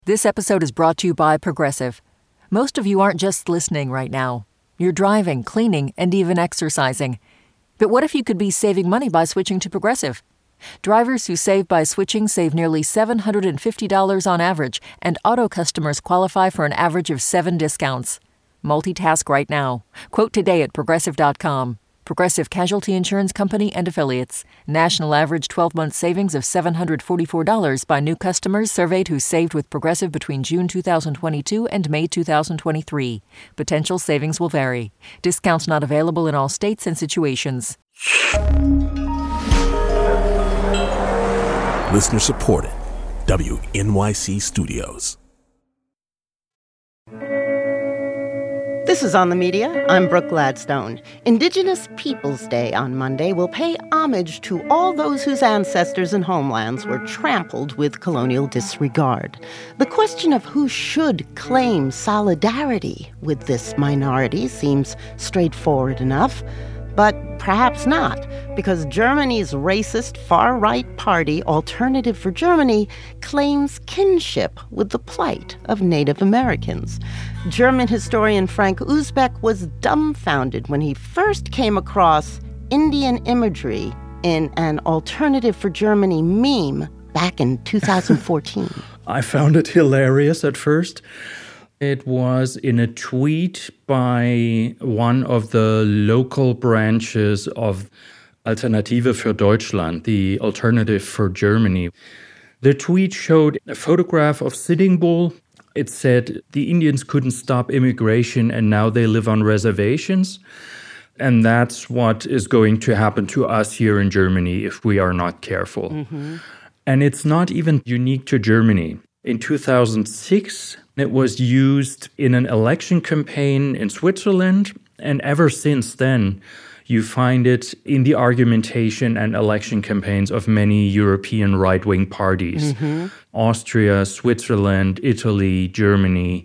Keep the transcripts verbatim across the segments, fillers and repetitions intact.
This episode is brought to you by Progressive. Most of you aren't just listening right now. You're driving, cleaning, and even exercising. But what if you could be saving money by switching to Progressive? Drivers who save by switching save nearly seven hundred fifty dollars on average, and auto customers qualify for an average of seven discounts. Multitask right now. Quote today at Progressive dot com. Progressive Casualty Insurance Company and Affiliates. National average twelve-month savings of seven hundred forty-four dollars by new customers surveyed who saved with Progressive between June two thousand twenty-two and May two thousand twenty-three. Potential savings will vary. Discounts not available in all states and situations. Listener supported. W N Y C Studios. This is On the Media. I'm Brooke Gladstone. Indigenous Peoples Day on Monday will pay homage to all those whose ancestors and homelands were trampled with colonial disregard. The question of who should claim solidarity with this minority seems straightforward enough, but perhaps not, because Germany's racist far-right party, Alternative for Germany, claims kinship with the plight of Native Americans. German historian Frank Uzbek was dumbfounded when he first came across Indian imagery in an Alternative for Germany meme back in two thousand fourteen. I found it hilarious at first. It was in a tweet by one of the local branches of Alternative für Deutschland, the Alternative for Germany. The tweet showed a photograph of Sitting Bull. It said the Indians couldn't stop immigration and now they live on reservations. And that's what is going to happen to us here in Germany if we are not careful. Mm-hmm. And it's not even unique to Germany. In two thousand six, it was used in an election campaign in Switzerland, and ever since then, you find it in the argumentation and election campaigns of many European right-wing parties. Mm-hmm. Austria, Switzerland, Italy, Germany,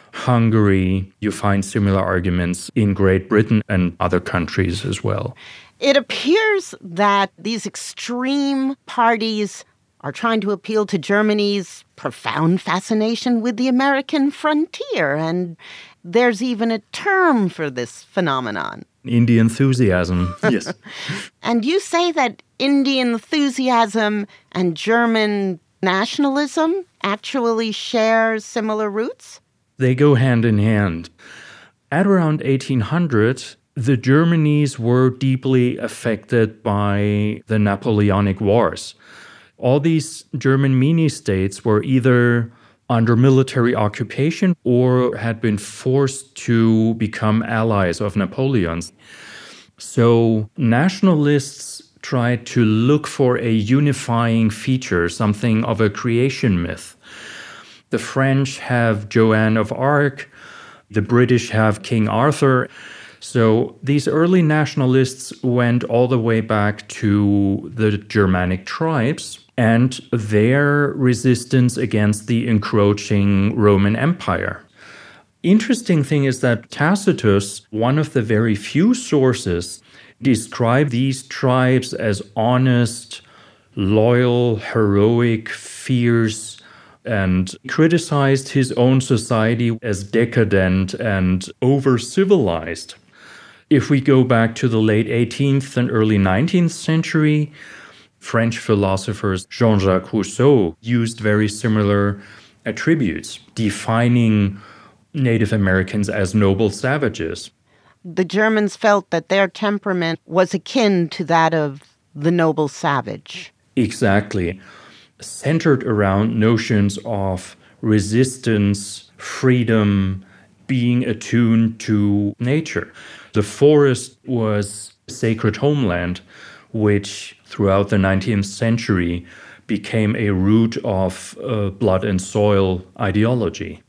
Hungary. You find similar arguments in Great Britain and other countries as well. It appears that these extreme parties are trying to appeal to Germany's profound fascination with the American frontier. And there's even a term for this phenomenon. Indian enthusiasm, yes. And you say that Indian enthusiasm and German nationalism actually share similar roots? They go hand in hand. At around eighteen hundred, the Germanies were deeply affected by the Napoleonic Wars. All these German mini-states were either under military occupation or had been forced to become allies of Napoleon's. So nationalists tried to look for a unifying feature, something of a creation myth. The French have Joan of Arc, the British have King Arthur. So these early nationalists went all the way back to the Germanic tribes and their resistance against the encroaching Roman Empire. Interesting thing is that Tacitus, one of the very few sources, described these tribes as honest, loyal, heroic, fierce, and criticized his own society as decadent and over-civilized. If we go back to the late eighteenth and early nineteenth century, French philosophers Jean-Jacques Rousseau used very similar attributes, defining Native Americans as noble savages. The Germans felt that their temperament was akin to that of the noble savage. Exactly. Centered around notions of resistance, freedom, being attuned to nature. The forest was sacred homeland, which throughout the nineteenth century became a root of uh, blood and soil ideology.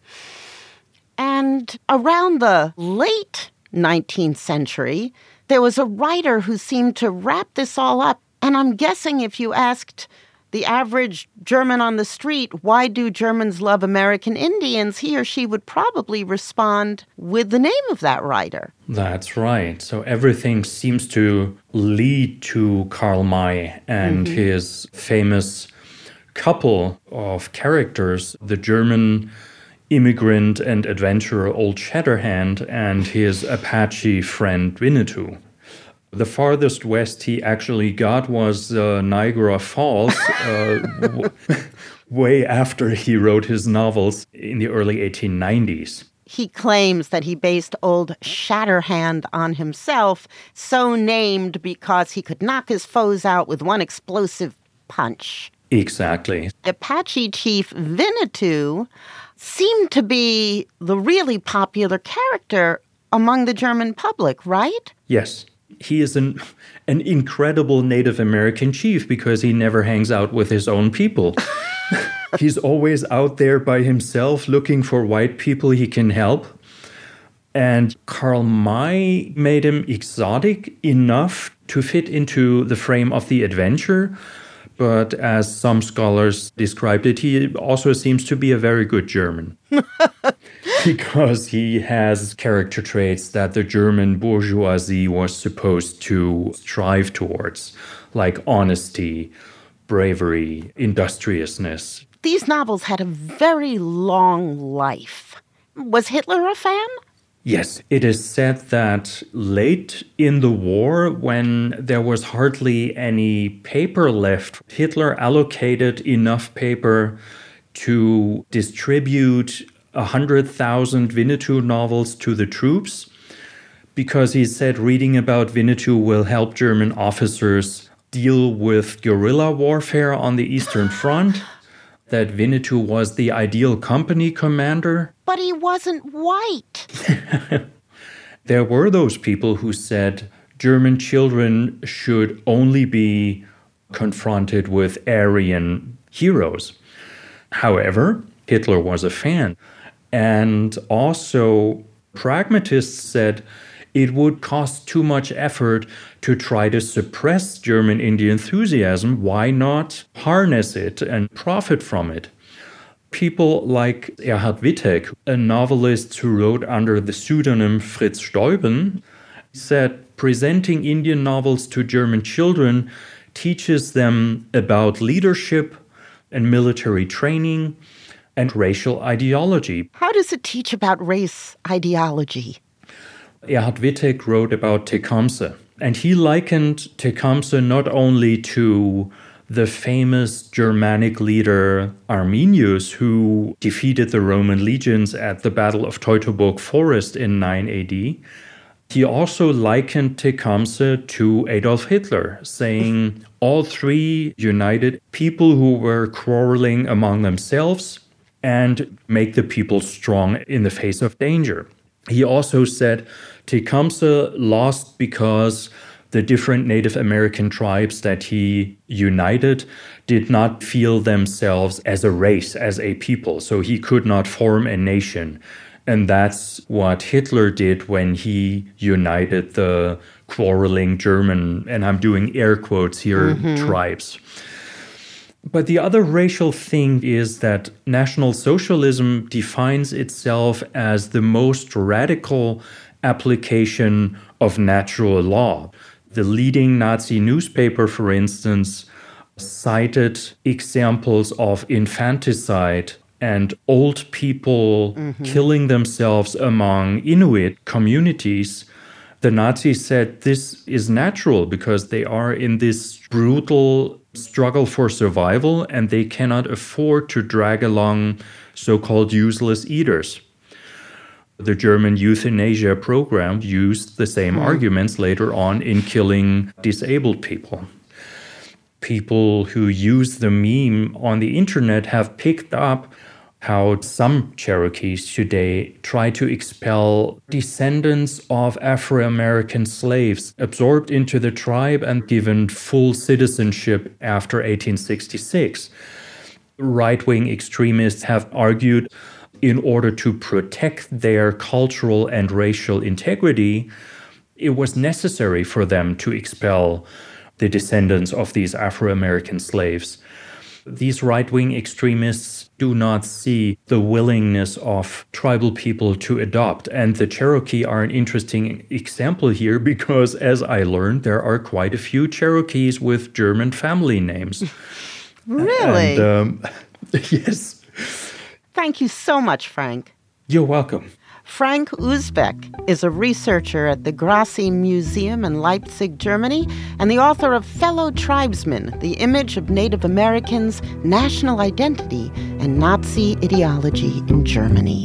And around the late nineteenth century, there was a writer who seemed to wrap this all up. And I'm guessing if you asked the average German on the street, why do Germans love American Indians, he or she would probably respond with the name of that writer. That's right. So everything seems to lead to Karl May and mm-hmm. his famous couple of characters, the German immigrant and adventurer Old Shatterhand and his Apache friend Winnetou. The farthest west he actually got was uh, Niagara Falls, uh, w- way after he wrote his novels in the early eighteen nineties. He claims that he based Old Shatterhand on himself, so named because he could knock his foes out with one explosive punch. Exactly. Apache chief Winnetou seemed to be the really popular character among the German public, right? Yes. He is an, an incredible Native American chief because he never hangs out with his own people. He's always out there by himself looking for white people he can help. And Karl May made him exotic enough to fit into the frame of the adventure. But as some scholars described it, he also seems to be a very good German. Because he has character traits that the German bourgeoisie was supposed to strive towards, like honesty, bravery, industriousness. These novels had a very long life. Was Hitler a fan? Yes, it is said that late in the war, when there was hardly any paper left, Hitler allocated enough paper to distribute one hundred thousand Winnetou novels to the troops, because he said reading about Winnetou will help German officers deal with guerrilla warfare on the Eastern Front, that Winnetou was the ideal company commander. But he wasn't white. There were those people who said German children should only be confronted with Aryan heroes. However, Hitler was a fan. And also, pragmatists said it would cost too much effort to try to suppress German Indian enthusiasm. Why not harness it and profit from it? People like Erhard Wittek, a novelist who wrote under the pseudonym Fritz Steuben, said presenting Indian novels to German children teaches them about leadership and military training and racial ideology. How does it teach about race ideology? Erhard Wittek wrote about Tecumseh, and he likened Tecumseh not only to the famous Germanic leader Arminius, who defeated the Roman legions at the Battle of Teutoburg Forest in nine A D. He also likened Tecumseh to Adolf Hitler, saying all three united people who were quarreling among themselves and make the people strong in the face of danger. He also said Tecumseh lost because the different Native American tribes that he united did not feel themselves as a race, as a people, so he could not form a nation. And that's what Hitler did when he united the quarreling German, and I'm doing air quotes here, mm-hmm. tribes. But the other racial thing is that National Socialism defines itself as the most radical application of natural law. The leading Nazi newspaper, for instance, cited examples of infanticide and old people mm-hmm. killing themselves among Inuit communities. The Nazis said this is natural because they are in this brutal struggle for survival and they cannot afford to drag along so-called useless eaters. The German euthanasia program used the same mm. arguments later on in killing disabled people. People who use the meme on the internet have picked up how some Cherokees today try to expel descendants of Afro-American slaves absorbed into the tribe and given full citizenship after eighteen sixty-six. Right-wing extremists have argued in order to protect their cultural and racial integrity, it was necessary for them to expel the descendants of these Afro-American slaves. These right-wing extremists do not see the willingness of tribal people to adopt. And the Cherokee are an interesting example here because, as I learned, there are quite a few Cherokees with German family names. Really? And, um, yes. Thank you so much, Frank. You're welcome. Frank Uzbek is a researcher at the Grassi Museum in Leipzig, Germany, and the author of Fellow Tribesmen, The Image of Native Americans, National Identity, and Nazi Ideology in Germany.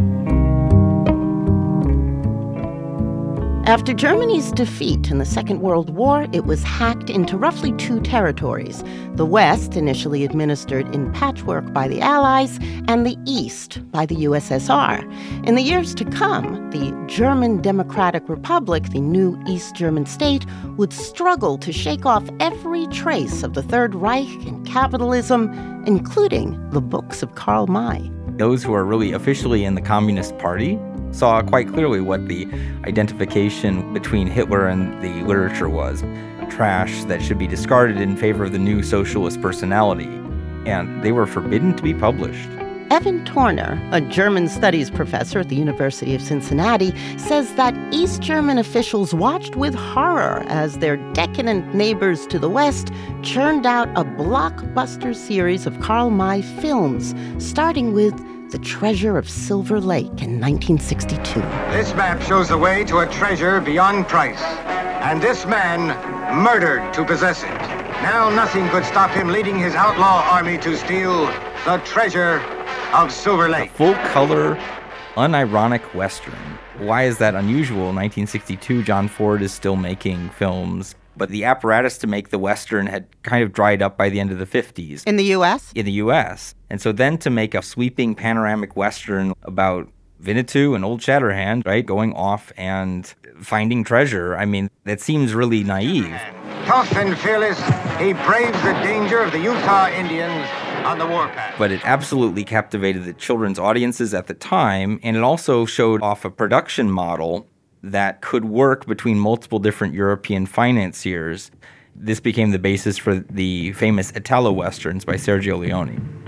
After Germany's defeat in the Second World War, it was hacked into roughly two territories. The West, initially administered in patchwork by the Allies, and the East by the U S S R. In the years to come, the German Democratic Republic, the new East German state, would struggle to shake off every trace of the Third Reich and capitalism, including the books of Karl May. Those who are really officially in the Communist Party saw quite clearly what the identification between Hitler and the literature was. Trash that should be discarded in favor of the new socialist personality. And they were forbidden to be published. Evan Torner, a German studies professor at the University of Cincinnati, says that East German officials watched with horror as their decadent neighbors to the west churned out a blockbuster series of Karl May films, starting with The Treasure of Silver Lake in nineteen sixty-two. This map shows the way to a treasure beyond price, and this man murdered to possess it. Now nothing could stop him leading his outlaw army to steal the treasure of Silver Lake. A full-color, unironic Western. Why is that unusual? In nineteen sixty-two, John Ford is still making films, but the apparatus to make the Western had kind of dried up by the end of the fifties. In the U S? In the U S. And so then to make a sweeping panoramic Western about Winnetou and Old Shatterhand, right, going off and finding treasure, I mean, that seems really naive. Tough and fearless, he braves the danger of the Utah Indians on the warpath. But it absolutely captivated the children's audiences at the time, and it also showed off a production model that could work between multiple different European financiers. This became the basis for the famous Italo-Westerns by Sergio Leone.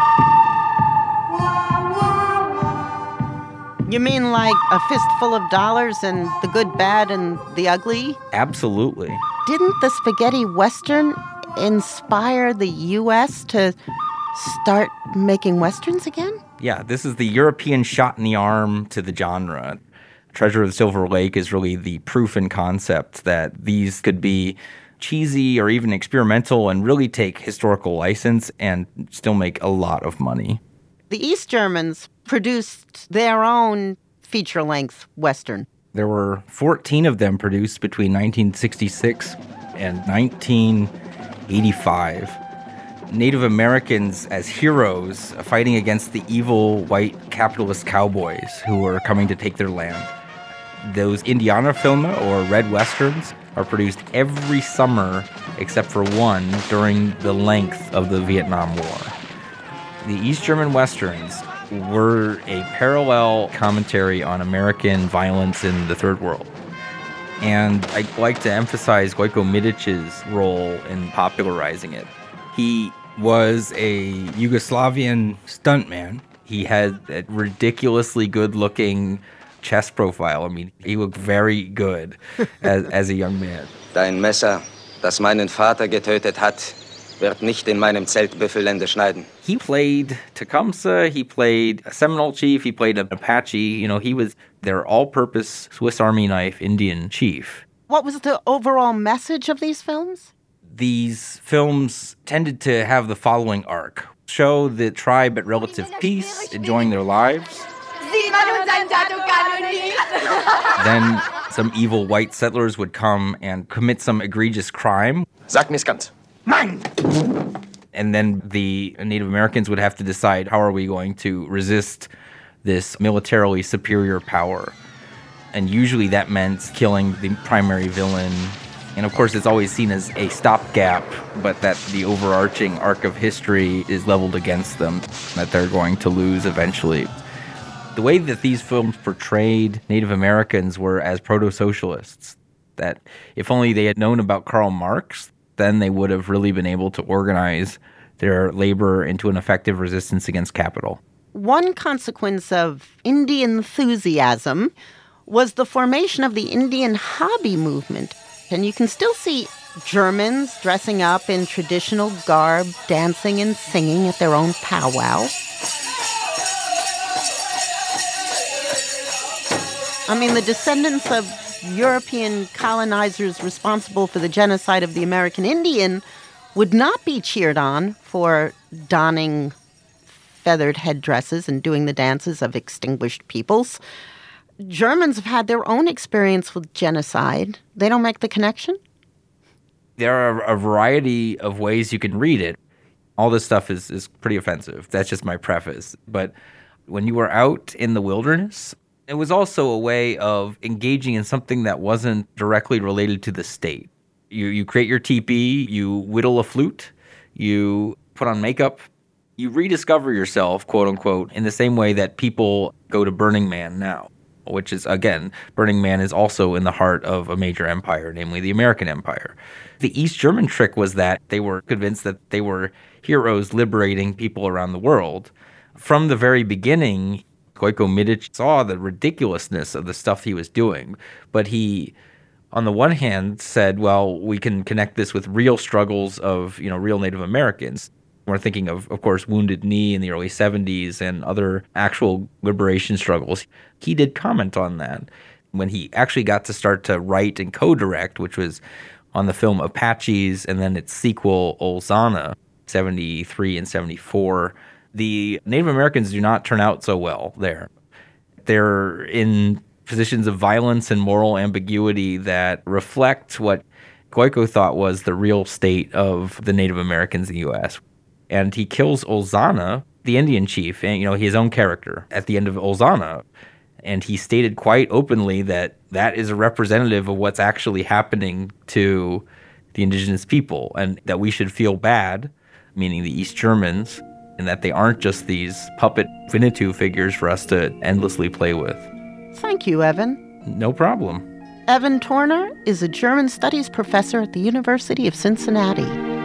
You mean like A Fistful of Dollars and The Good, Bad, and the Ugly? Absolutely. Didn't the spaghetti Western inspire the U S to start making Westerns again? Yeah, this is the European shot in the arm to the genre. Treasure of the Silver Lake is really the proof in concept that these could be cheesy or even experimental and really take historical license and still make a lot of money. The East Germans produced their own feature-length Western. There were fourteen of them produced between nineteen sixty-six and nineteen eighty-five. Native Americans as heroes fighting against the evil white capitalist cowboys who were coming to take their land. Those Indianerfilme, or Red Westerns, are produced every summer except for one during the length of the Vietnam War. The East German Westerns were a parallel commentary on American violence in the Third World. And I'd like to emphasize Gojko Midic's role in popularizing it. He was a Yugoslavian stuntman. He had a ridiculously good-looking chest profile. I mean, he looked very good as, as a young man. Dein Messer, das meinen Vater getötet hat, wird nicht in meinem Zelt Büffellende schneiden. He played Tecumseh, he played a Seminole chief, he played an Apache. You know, he was their all-purpose Swiss Army knife Indian chief. What was the overall message of these films? These films tended to have the following arc. Show the tribe at relative peace, enjoying their lives. Then some evil white settlers would come and commit some egregious crime. Sag mir's ganz. Nein! And then the Native Americans would have to decide, how are we going to resist this militarily superior power? And usually that meant killing the primary villain. And of course, it's always seen as a stopgap, but that the overarching arc of history is leveled against them, that they're going to lose eventually. The way that these films portrayed Native Americans were as proto-socialists, that if only they had known about Karl Marx, then they would have really been able to organize their labor into an effective resistance against capital. One consequence of Indian enthusiasm was the formation of the Indian hobby movement. And you can still see Germans dressing up in traditional garb, dancing and singing at their own powwow. I mean, the descendants of European colonizers responsible for the genocide of the American Indian would not be cheered on for donning feathered headdresses and doing the dances of extinguished peoples. Germans have had their own experience with genocide. They don't make the connection? There are a variety of ways you can read it. All this stuff is, is pretty offensive. That's just my preface. But when you were out in the wilderness, it was also a way of engaging in something that wasn't directly related to the state. You you create your teepee, you whittle a flute, you put on makeup, you rediscover yourself, quote unquote, in the same way that people go to Burning Man now, which is, again, Burning Man is also in the heart of a major empire, namely the American Empire. The East German trick was that they were convinced that they were heroes liberating people around the world. From the very beginning, Gojko Mitic saw the ridiculousness of the stuff he was doing, but he, on the one hand, said, well, we can connect this with real struggles of, you know, real Native Americans. We're thinking of, of course, Wounded Knee in the early seventies and other actual liberation struggles. He did comment on that when he actually got to start to write and co-direct, which was on the film Apaches and then its sequel, Olzana, seventy-three and seventy-four. The Native Americans do not turn out so well there. They're in positions of violence and moral ambiguity that reflect what Gojko thought was the real state of the Native Americans in the U S. And he kills Olzana, the Indian chief, and, you know, his own character at the end of Olzana. And he stated quite openly that that is a representative of what's actually happening to the indigenous people and that we should feel bad, meaning the East Germans, and that they aren't just these puppet Winnetou figures for us to endlessly play with. Thank you, Evan. No problem. Evan Torner is a German studies professor at the University of Cincinnati.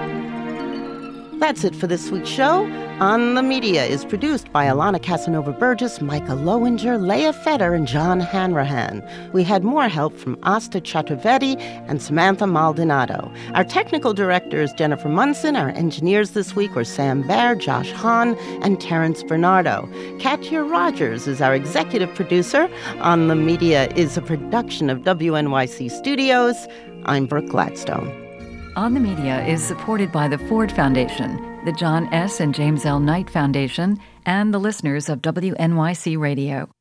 That's it for this week's show. On the Media is produced by Alana Casanova-Burgess, Micah Lowinger, Leah Feder, and John Hanrahan. We had more help from Asta Chaturvedi and Samantha Maldonado. Our technical director is Jennifer Munson. Our engineers this week were Sam Baer, Josh Hahn, and Terrence Bernardo. Katya Rogers is our executive producer. On the Media is a production of W N Y C Studios. I'm Brooke Gladstone. On the Media is supported by the Ford Foundation, the John S. and James L. Knight Foundation, and the listeners of W N Y C Radio.